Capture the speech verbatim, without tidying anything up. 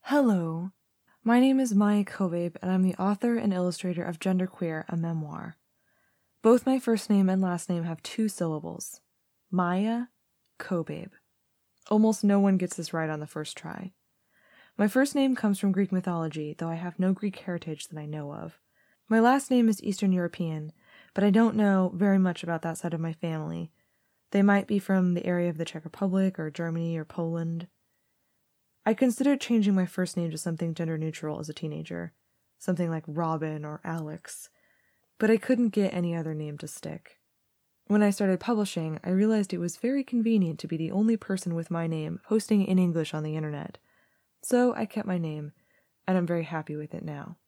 Hello, my name is Maya Kobabe, and I'm the author and illustrator of Genderqueer, a memoir. Both my first name and last name have two syllables. Maya Kobabe. Almost no one gets this right on the first try. My first name comes from Greek mythology, though I have no Greek heritage that I know of. My last name is Eastern European, but I don't know very much about that side of my family. They might be from the area of the Czech Republic or Germany or Poland. I considered changing my first name to something gender-neutral as a teenager, something like Robin or Alex, but I couldn't get any other name to stick. When I started publishing, I realized it was very convenient to be the only person with my name posting in English on the internet. So I kept my name, and I'm very happy with it now.